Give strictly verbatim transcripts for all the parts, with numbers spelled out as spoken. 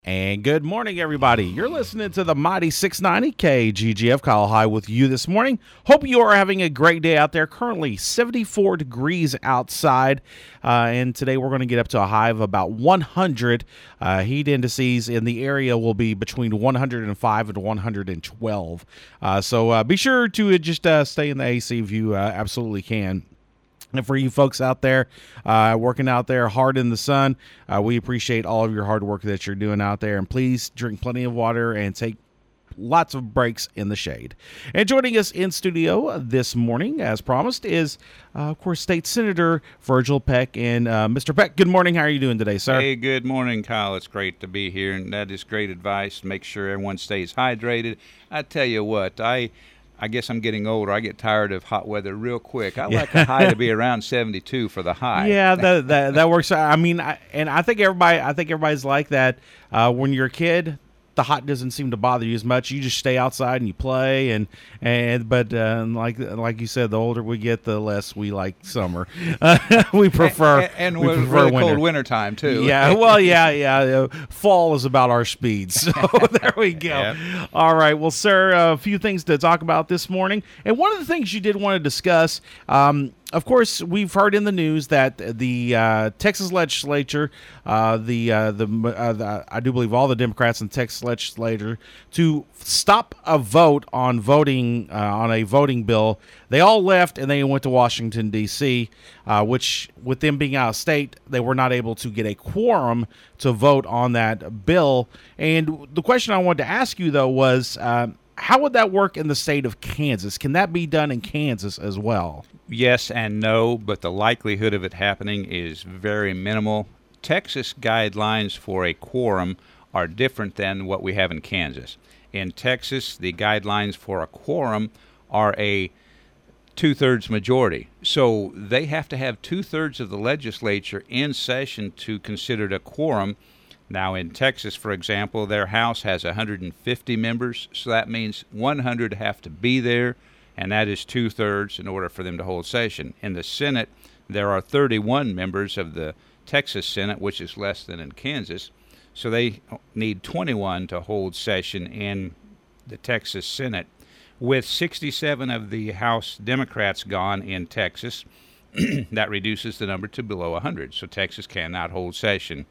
And good morning, everybody. You're listening to the Mighty six ninety K G G F. Kyle High with you this morning. Hope you are having a great day out there. Currently seventy-four degrees outside, uh, and today we're going to get up to a high of about one hundred. Uh, heat indices in the area will be between one hundred five and one hundred twelve. Uh, so uh, be sure to just uh, stay in the A C if you uh, absolutely can. And for you folks out there uh, working out there hard in the sun, uh, we appreciate all of your hard work that you're doing out there. And please drink plenty of water and take lots of breaks in the shade. And joining us in studio this morning, as promised, is, uh, of course, State Senator Virgil Peck. And uh, Mister Peck, good morning. How are you doing today, sir? Hey, good morning, Kyle. It's great to be here, and that is great advice. Make sure everyone stays hydrated. I tell you what, I... I guess I'm getting older. I get tired of hot weather real quick. I like the high to be around seventy-two for the high. Yeah, that that, that works. I mean, I, and I think everybody, I think everybody's like that. Uh, when you're a kid, the hot doesn't seem to bother you as much. You just stay outside and you play, and and but uh, like like you said, the older we get, the less we like summer. Uh, we prefer and, and we with prefer really winter. cold winter time too. Yeah, well, yeah, yeah. Uh, fall is about our speed, so there we go. Yeah. All right, well, sir, a few things to talk about this morning, and one of the things you did want to discuss. Um, Of course, we've heard in the news that the uh, Texas legislature, uh, the, uh, the, uh, the I do believe all the Democrats in the Texas legislature, to stop a vote on voting uh, on a voting bill, they all left and they went to Washington, D C, uh, which, with them being out of state, they were not able to get a quorum to vote on that bill. And the question I wanted to ask you, though, was uh, how would that work in the state of Kansas? Can that be done in Kansas as well? Yes and no, but the likelihood of it happening is very minimal. Texas guidelines for a quorum are different than what we have in Kansas. In Texas, the guidelines for a quorum are a two-thirds majority. So they have to have two-thirds of the legislature in session to consider it a quorum. Now, in Texas, for example, their House has one hundred fifty members, so that means one hundred have to be there, and that is two-thirds in order for them to hold session. In the Senate, there are thirty-one members of the Texas Senate, which is less than in Kansas, so they need twenty-one to hold session in the Texas Senate. With sixty-seven of the House Democrats gone in Texas, that reduces the number to below one hundred, so Texas cannot hold session.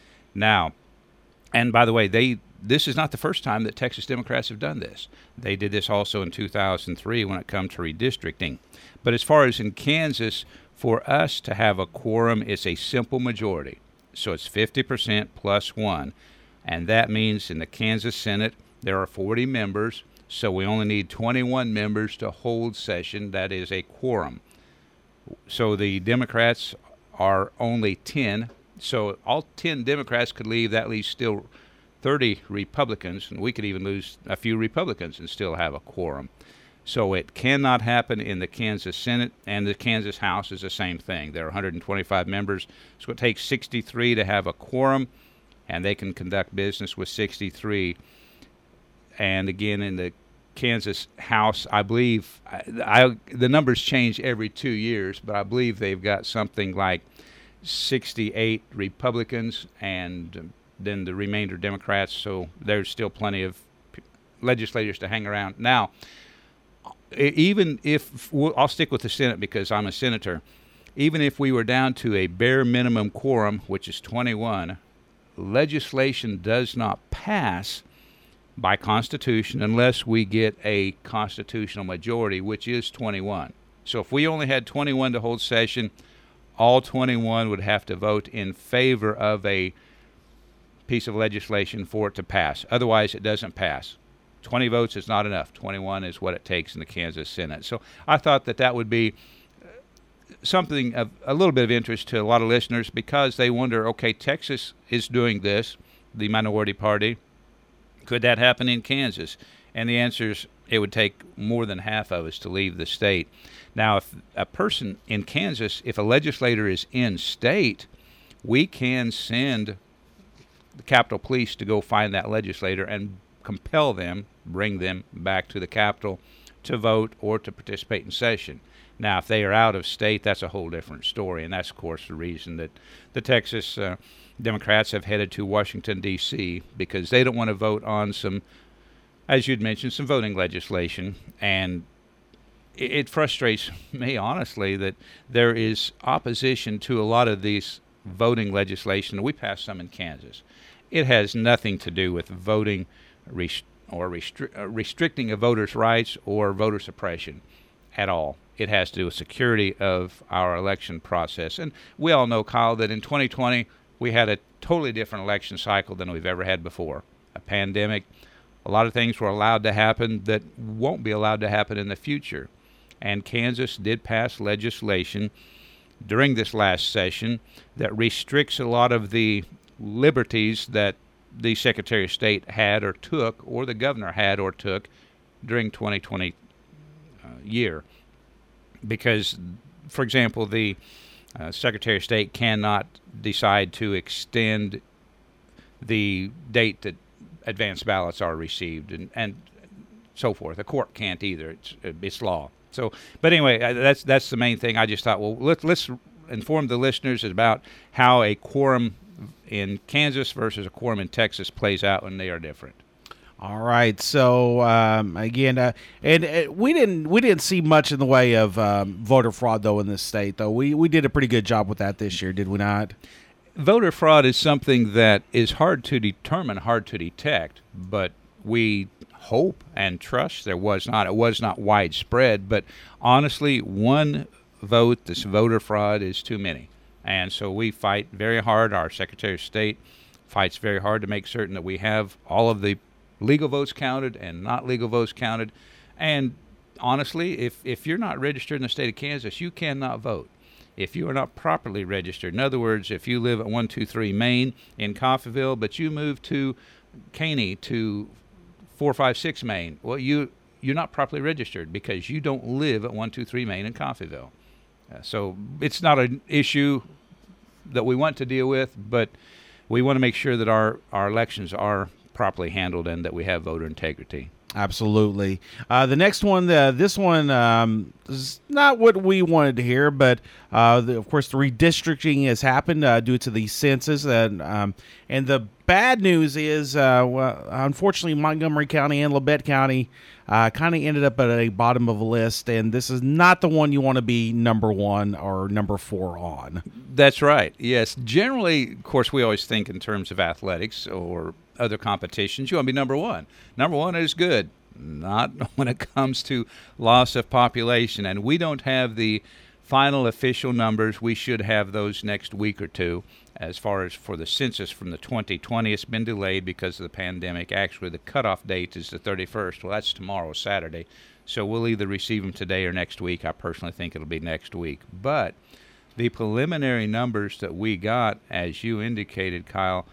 Now, and by the way, they this is not the first time that Texas Democrats have done this. They did this also in two thousand three when it come to redistricting. But as far as in Kansas, for us to have a quorum, it's a simple majority. So it's fifty percent plus one. And that means in the Kansas Senate, there are forty members, so we only need twenty-one members to hold session. That is a quorum. So the Democrats are only ten. So all ten Democrats could leave. That leaves still thirty Republicans, and we could even lose a few Republicans and still have a quorum. So it cannot happen in the Kansas Senate, and the Kansas House is the same thing. There are one hundred twenty-five members, so it takes sixty-three to have a quorum, and they can conduct business with sixty-three. And again, in the Kansas House, I believe, I, I, the numbers change every two years, but I believe they've got something like sixty-eight Republicans and then the remainder Democrats, so there's still plenty of legislators to hang around. Now, even if, I'll stick with the Senate because I'm a senator, even if we were down to a bare minimum quorum, which is twenty-one, legislation does not pass by Constitution unless we get a constitutional majority, which is twenty-one. So if we only had twenty-one to hold session, all twenty-one would have to vote in favor of a piece of legislation for it to pass. Otherwise, it doesn't pass. twenty votes is not enough. twenty-one is what it takes in the Kansas Senate. So I thought that that would be something of a little bit of interest to a lot of listeners because they wonder, okay, Texas is doing this, the minority party. Could that happen in Kansas? And the answer is it would take more than half of us to leave the state. Now, if a person in Kansas, if a legislator is in state, we can send the Capitol Police to go find that legislator and compel them, bring them back to the Capitol to vote or to participate in session. Now, if they are out of state, that's a whole different story, and that's, of course, the reason that the Texas uh, Democrats have headed to Washington, D C because they don't want to vote on some, as you'd mentioned, some voting legislation. And it, it frustrates me, honestly, that there is opposition to a lot of these voting legislation. We passed some in Kansas. It has nothing to do with voting rest- or restri- uh, restricting a voter's rights or voter suppression at all. It has to do with security of our election process. And we all know, Kyle, that in twenty twenty, we had a totally different election cycle than we've ever had before. A pandemic, a lot of things were allowed to happen that won't be allowed to happen in the future. And Kansas did pass legislation during this last session that restricts a lot of the liberties that the Secretary of State had or took, or the governor had or took during twenty twenty uh, year. Because, for example, the uh, Secretary of State cannot decide to extend the date that advance ballots are received and, and so forth. The court can't either. It's, it's law. So, but anyway, that's that's the main thing. I just thought, well, let, let's inform the listeners about how a quorum in Kansas versus a quorum in Texas plays out when they are different. All right. So um, again, uh, and uh, we didn't we didn't see much in the way of um, voter fraud though in this state. Though we we did a pretty good job with that this year, did we not? Voter fraud is something that is hard to determine, hard to detect, but we hope and trust there was not. It was not widespread, but honestly, one vote, this voter fraud, is too many. And so we fight very hard. Our Secretary of State fights very hard to make certain that we have all of the legal votes counted and not legal votes counted. And honestly, if, if you're not registered in the state of Kansas, you cannot vote. If you are not properly registered, in other words, if you live at one two three Main in Coffeyville, but you move to Caney to four five six Main, well, you, you're not properly registered because you don't live at one two three Main in Coffeyville. Uh, so it's not an issue that we want to deal with, but we want to make sure that our, our elections are properly handled and that we have voter integrity. Absolutely. Uh, the next one, uh, this one um, is not what we wanted to hear, but uh, the, of course the redistricting has happened uh, due to the census, and um, and the bad news is, uh, well, unfortunately, Montgomery County and Labette County uh, kind of ended up at a bottom of a list, and this is not the one you want to be number one or number four on. That's right. Yes. Generally, of course, we always think in terms of athletics or other competitions, you want to be number one. Number one is good, not when it comes to loss of population. And we don't have the final official numbers. We should have those next week or two. As far as for the census from the twenty twenty, it's been delayed because of the pandemic. Actually, the cutoff date is the thirty-first. Well, that's tomorrow, Saturday. So we'll either receive them today or next week. I personally think it'll be next week. But the preliminary numbers that we got, as you indicated, Kyle,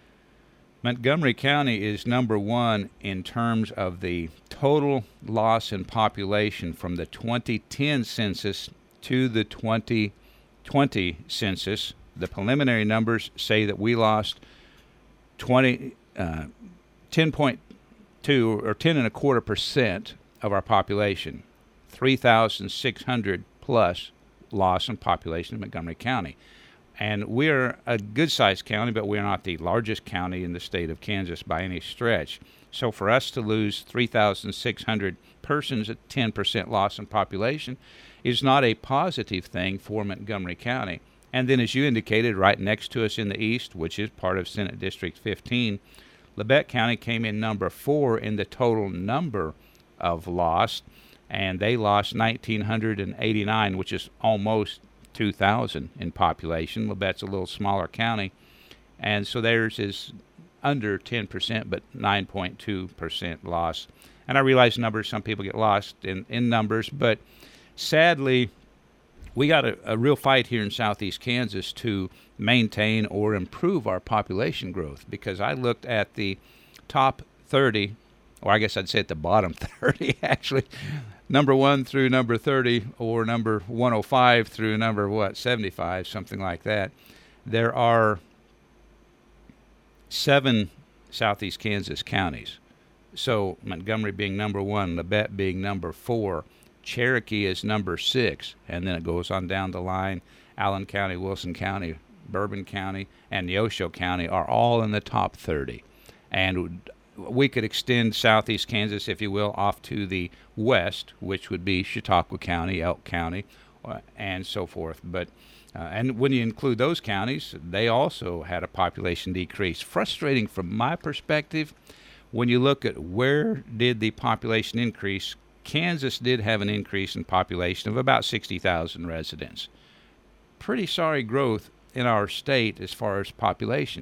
Montgomery County is number one in terms of the total loss in population from the twenty ten census to the twenty twenty census. The preliminary numbers say that we lost twenty, uh, ten point two or ten and a quarter percent of our population, three thousand six hundred plus loss in population in Montgomery County. And we're a good-sized county, but we're not the largest county in the state of Kansas by any stretch. So for us to lose three thousand six hundred persons at ten percent loss in population is not a positive thing for Montgomery County. And then, as you indicated, right next to us in the east, which is part of Senate District fifteen, Labette County came in number four in the total number of lost, and they lost one thousand nine hundred eighty-nine, which is almost two thousand in population. Labette's a little smaller county, and so theirs is under ten percent, but nine point two percent loss. And I realize numbers, some people get lost in, in numbers, but sadly, we got a, a real fight here in southeast Kansas to maintain or improve our population growth, because I looked at the top thirty, or I guess I'd say at the bottom thirty, actually, number one through number thirty, or number one oh five through number, what, seventy-five, something like that. There are seven southeast Kansas counties. So Montgomery being number one, Labette being number four, Cherokee is number six, and then it goes on down the line. Allen County, Wilson County, Bourbon County, and Neosho County are all in the top thirty. And we could extend southeast Kansas, if you will, off to the west, which would be Chautauqua County, Elk County, uh, and so forth. But uh, and when you include those counties, they also had a population decrease. Frustrating from my perspective. When you look at where did the population increase, Kansas did have an increase in population of about sixty thousand residents. Pretty sorry growth in our state as far as population.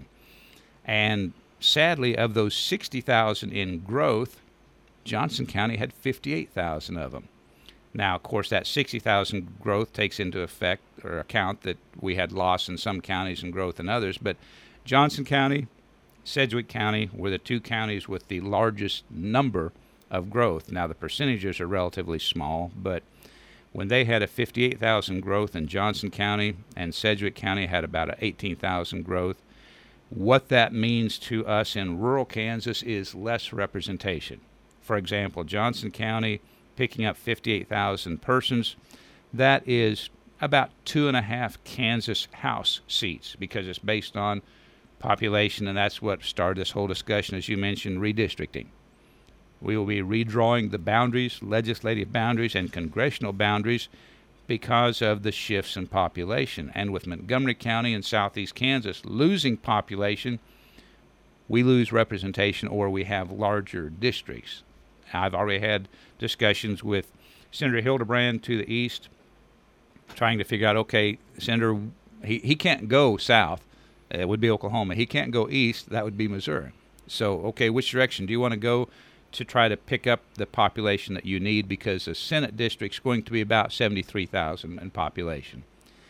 And sadly, of those sixty thousand in growth, Johnson County had fifty-eight thousand of them. Now, of course, that sixty thousand growth takes into effect or account that we had loss in some counties and growth in others, but Johnson County, Sedgwick County were the two counties with the largest number of growth. Now, the percentages are relatively small, but when they had a fifty-eight thousand growth in Johnson County and Sedgwick County had about an eighteen thousand growth, what that means to us in rural Kansas is less representation. For example, Johnson County picking up fifty-eight thousand persons, that is about two and a half Kansas House seats because it's based on population, and that's what started this whole discussion, as you mentioned, redistricting. We will be redrawing the boundaries, legislative boundaries and congressional boundaries because of the shifts in population. And with Montgomery County and southeast Kansas losing population, we lose representation or we have larger districts. I've already had discussions with Senator Hildebrand to the east, trying to figure out, okay, Senator, he, he can't go south. It would be Oklahoma. He can't go east. That would be Missouri. So, okay, which direction do you want to go to try to pick up the population that you need? Because the Senate district's going to be about seventy-three thousand in population.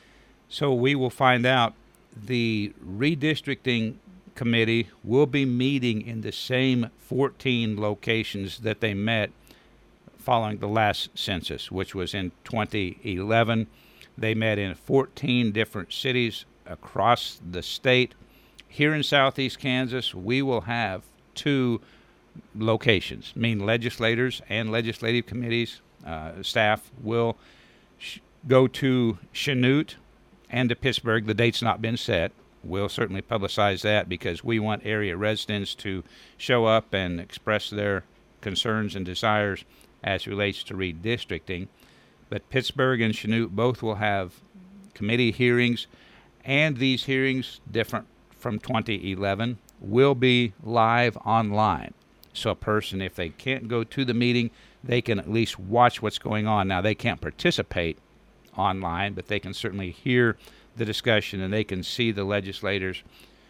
So we will find out. The redistricting committee will be meeting in the same fourteen locations that they met following the last census, which was in twenty eleven. They met in fourteen different cities across the state. Here in southeast Kansas, we will have two locations, meaning legislators and legislative committees, uh, staff will sh- go to Chanute and to Pittsburgh. The date's not been set. We'll certainly publicize that because we want area residents to show up and express their concerns and desires as relates to redistricting. But Pittsburgh and Chanute both will have committee hearings, and these hearings, different from twenty eleven, will be live online. So a person, if they can't go to the meeting, they can at least watch what's going on. Now, they can't participate online, but they can certainly hear the discussion, and they can see the legislators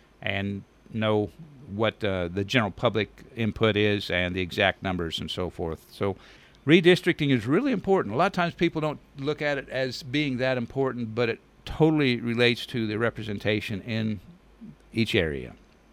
and know what uh, the general public input is and the exact numbers and so forth. So redistricting is really important. A lot of times people don't look at it as being that important, but it totally relates to the representation in each area.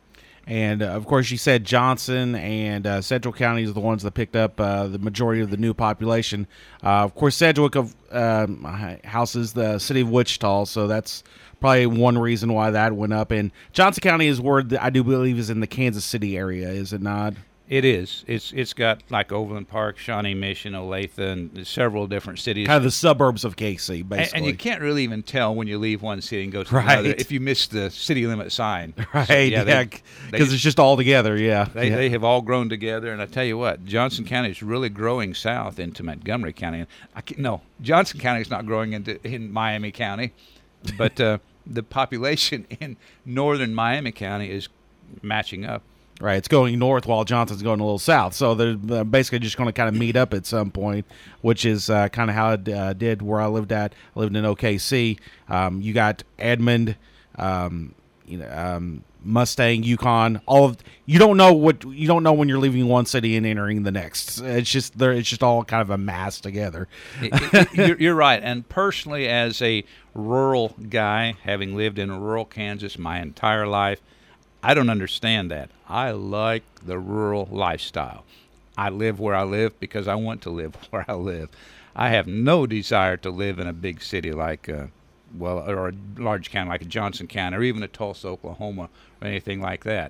And, uh, of course, you said Johnson and uh, Central counties are the ones that picked up uh, the majority of the new population. Uh, of course, Sedgwick of, um, houses the city of Wichita, so that's probably one reason why that went up. And Johnson County is where the, I do believe is in the Kansas City area, is it not? It is. It's It's got like Overland Park, Shawnee Mission, Olathe, and several different cities. Kind of the suburbs of K C, basically. And, and you can't really even tell when you leave one city and go to right. another if you miss the city limit sign. Right, so, yeah, because it's just all together, yeah. They, yeah. they have all grown together, and I tell you what, Johnson County is really growing south into Montgomery County. I can't, no, Johnson County is not growing into in Miami County, but uh, the population in northern Miami County is matching up. Right, it's going north while Johnson's going a little south. So they're basically just going to kind of meet up at some point, which is uh, kind of how it uh, did where I lived at. I lived in O K C. Um, you got Edmond, um, you know, um, Mustang, Yukon. All of you don't know what you don't know when you're leaving one city and entering the next. It's just there. It's just all kind of a mass together. you're, you're right. And personally, as a rural guy, having lived in rural Kansas my entire life, I don't understand that. I like the rural lifestyle. I live where I live because I want to live where I live. I have no desire to live in a big city like, uh, well, or a large county like a Johnson County or even a Tulsa, Oklahoma, or anything like that.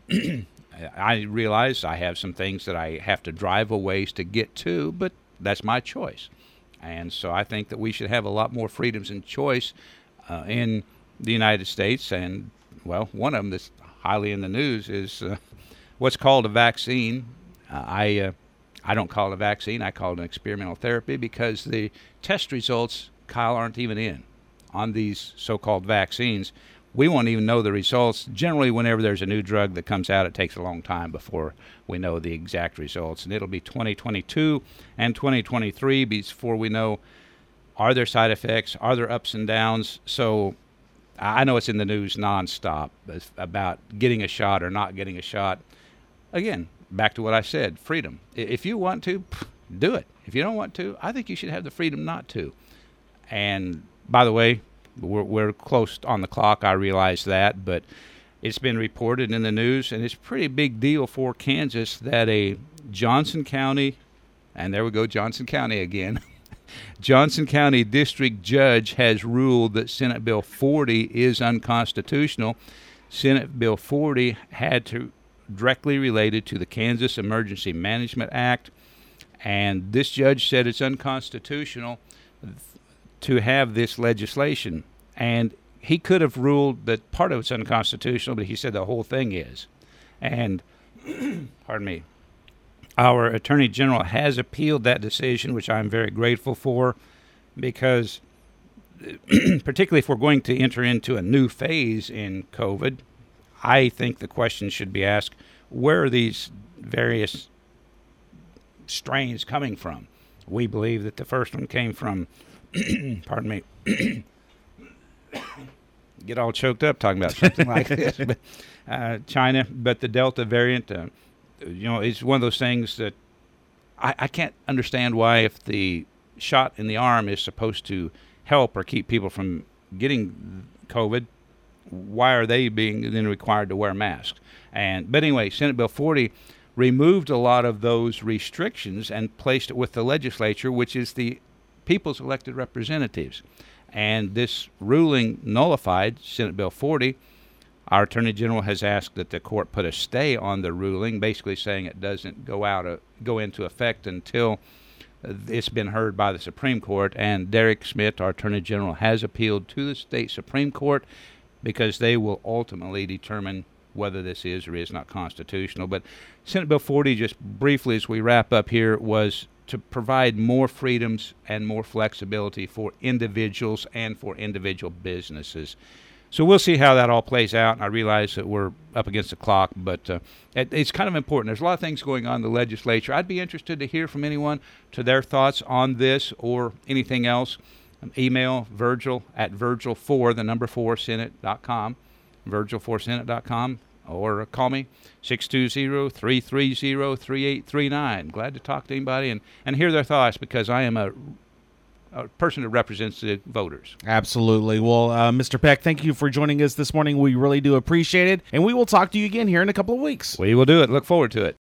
I realize I have some things that I have to drive a ways to get to, but that's my choice. And so I think that we should have a lot more freedoms and choice uh, in the United States, and, well, one of them that's highly in the news is uh, what's called a vaccine. Uh, I uh, I don't call it a vaccine. I call it an experimental therapy because the test results, Kyle, aren't even in on these so-called vaccines. We won't even know the results. Generally, whenever there's a new drug that comes out, it takes a long time before we know the exact results. And it'll be twenty twenty-two and twenty twenty-three before we know, are there side effects, are there ups and downs. So I know it's in the news nonstop about getting a shot or not getting a shot. Again, back to what I said, freedom. If you want to, do it. If you don't want to, I think you should have the freedom not to. And by the way, we're, we're close on the clock, I realize that, but it's been reported in the news, and it's a pretty big deal for Kansas that a Johnson County, and there we go, Johnson County again, Johnson County District Judge has ruled that Senate Bill forty is unconstitutional. Senate Bill forty had to directly related to the Kansas Emergency Management Act, and this judge said it's unconstitutional to have this legislation. And he could have ruled that part of it's unconstitutional, but he said the whole thing is. And, pardon me, our Attorney General has appealed that decision, which I'm very grateful for, because particularly if we're going to enter into a new phase in COVID, I think the question should be asked, where are these various strains coming from? We believe that the first one came from, pardon me, get all choked up talking about something like this, but uh, China, but the Delta variant, uh, you know, it's one of those things that I, I can't understand why, if the shot in the arm is supposed to help or keep people from getting COVID, why are they being then required to wear masks? And but anyway, Senate Bill forty removed a lot of those restrictions and placed it with the legislature, which is the people's elected representatives. And this ruling nullified Senate Bill forty. Our Attorney General has asked that the court put a stay on the ruling, basically saying it doesn't go out uh, go into effect until it's been heard by the Supreme Court. And Derek Schmidt, our Attorney General, has appealed to the state Supreme Court because they will ultimately determine whether this is or is not constitutional. But Senate Bill forty, just briefly as we wrap up here, was to provide more freedoms and more flexibility for individuals and for individual businesses. So we'll see how that all plays out. I realize that we're up against the clock, but uh, it, it's kind of important. There's a lot of things going on in the legislature. I'd be interested to hear from anyone to their thoughts on this or anything else. Um, email Virgil at Virgil four, the number four, Senate dot com, Virgil four Senate dot com, or call me, six two zero, three three zero, three eight three nine. Glad to talk to anybody and, and hear their thoughts, because I am a a person who represents the voters. Absolutely. Well, uh, Mister Peck, thank you for joining us this morning. We really do appreciate it, and we will talk to you again here in a couple of weeks. We will do it. Look forward to it.